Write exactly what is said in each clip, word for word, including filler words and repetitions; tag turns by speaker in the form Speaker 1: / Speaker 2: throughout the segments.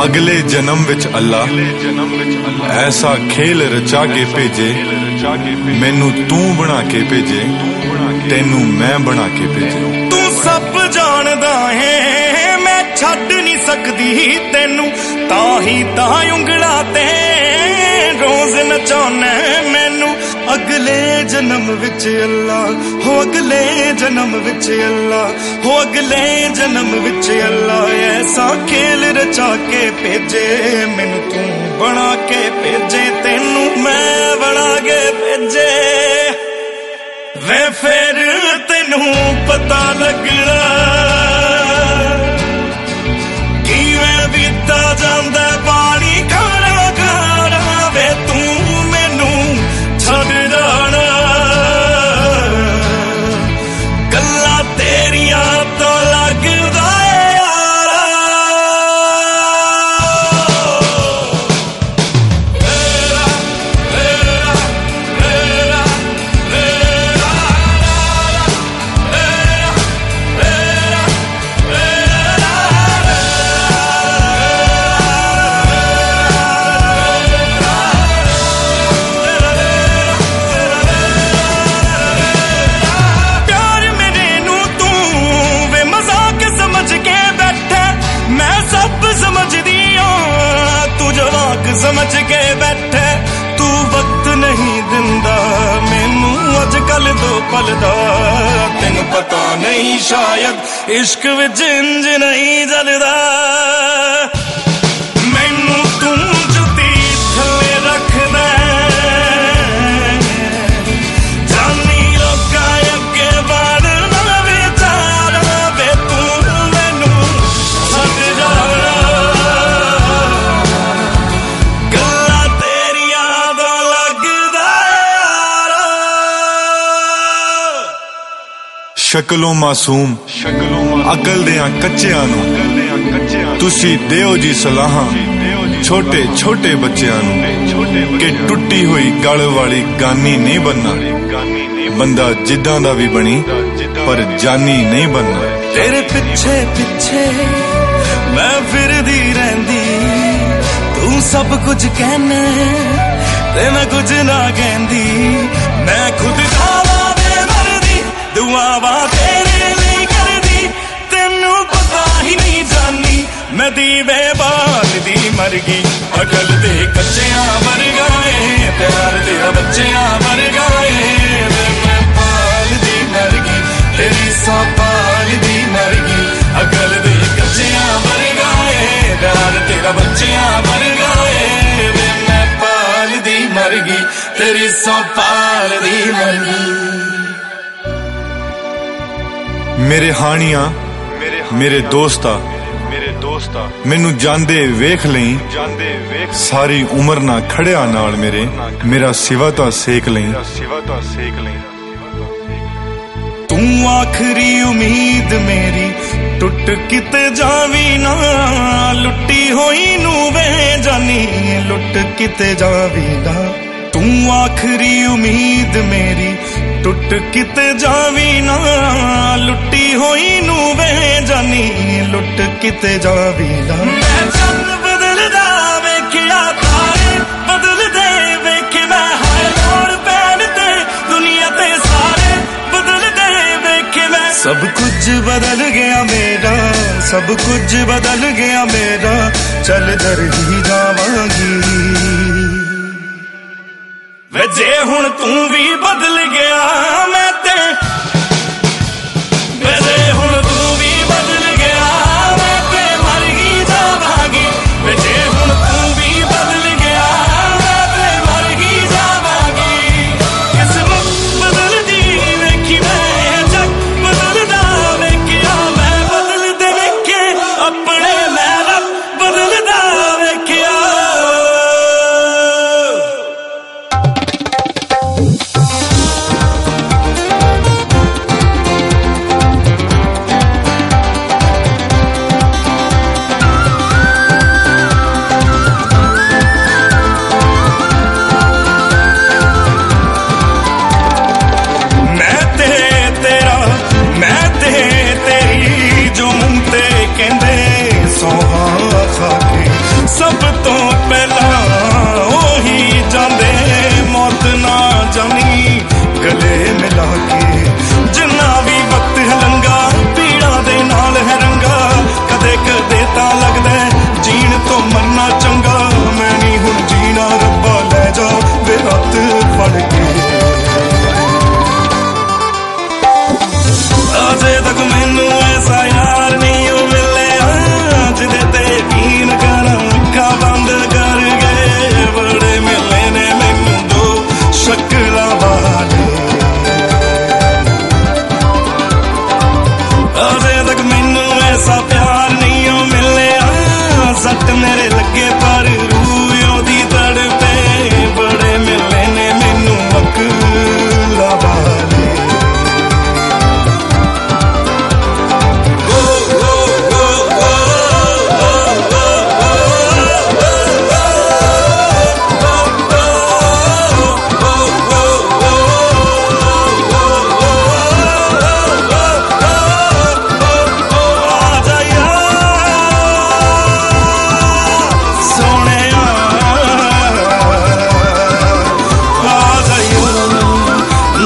Speaker 1: अगले जन्म विच अल्लाह ऐसा खेल रचा के भेजे, मैनू तू बना के भेजे, तेनू मैं बना के भेजे।
Speaker 2: तू सब जानदा है मैं छड्ड नहीं सकदी तेनू, ताही तां उंगला ते रोज नचाना मैनू। अगले जन्म विच अल्लाह हो, अगले जन्म विच अल्लाह हो, अगले जन्म विच अल्लाह ऐसा खेल रचा के भेजे, मैनू तू बना के भेजे, तेनू मैं बना के भेजे। वे फिर तेनू पता लगना किवें बीता जांदा पानी खाना खाना, वे तू मैनू छड्ड जाना गल्लां तेरियां तो लगदा यारा। मेरा मेरा मेरा मेरा मेरा प्यार मेरे नू तू वे मजाक समझ के बैठा, मैं सब समझदी हां तू जवाक समझ के बैठा। तू वक्त नहीं दिंदा मैनू अजकल दो पल दा, तेनू पता नहीं शायद इश्क विच इंज नहीं जलदा। मैनू तू जुती थल्ले रखदा जानी लोकां अगे बढ़ना विचारा, वे तू मैनू छड्ड जाना गल्लां तेरियां दा लगदा यारा।
Speaker 1: शक्लों मासूम अकल दियां कच्चियां नू तुसी दिओ जी सलाहां छोटे छोटे बच्चियां नू कि टुट्टी हुई गल वाली गानी नहीं बनना, बंदा जिद्दां दा भी बनी पर जानी नहीं बनना।
Speaker 2: तेरे पिछे पिछे मैं फिरदी रहंदी, तू सब कुछ कहना ते मैं कुछ ना कहंदी, मैं खुद जावा बेमर्दी दुआवां तेरे लिए करदी, तेनू पता ही नहीं जानी मैं दीवे बाल दी मर गई। अकल दे कच्चियां मर गए प्यार तेरा बच्चियां मर गए, मैं पाल दी मर गई तेरी सौ पाल दी मर गई। अकल दे कच्चियां मर गए प्यार तेरा बच्चियां मर गए, मैं पाल दी मर गई तेरी सौ पाल दी मर गई।
Speaker 1: मेरे हानियां मेरे दोस्ता मैनू जांदे वेख लई, सारी उम्र ना खड़िया नाल मेरे मेरा सिवा तो सेक लई।
Speaker 2: तू आखरी उम्मीद मेरी टुट किते जावी ना, लुट्टी होई नू वे जानी लुट किते जावी ना। तू आखरी उम्मीद मेरी टुट किते जावी ना, लुट्टी होई नू वे जानी लुट किते जावी ना। मैं चंद बदलदा वेखिया तारे बदलदे वेखे, मैं हर लोड़ पैण ते दुनिया ते सारे बदलदे वेखे, मैं सब कुछ बदल गया मेरा, सब कुछ बदल गया मेरा, चल दर ही जावांगी। वे जे हुण तू भी बदल गया मैं ते, वे जे हुण तू भी बदल गया मैं ते मर ही जावांगी। वे जे हुण तू भी बदल गया मैं ते मर ही जावांगी। किस्मत बदलदी वेखी मैं जग बदलदा वेखिया, मैं बदलदे वेखे अपने मैं रब बदलदा वेखिया।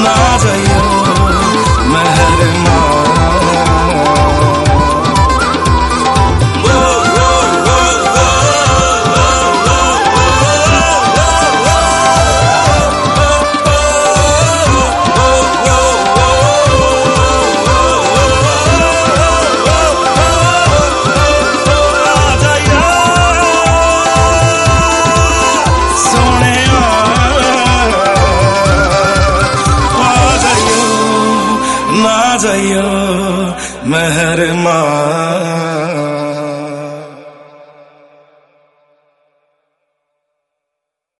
Speaker 2: ना जाइयो मेहरमा। ना जाइयो मेहरमा।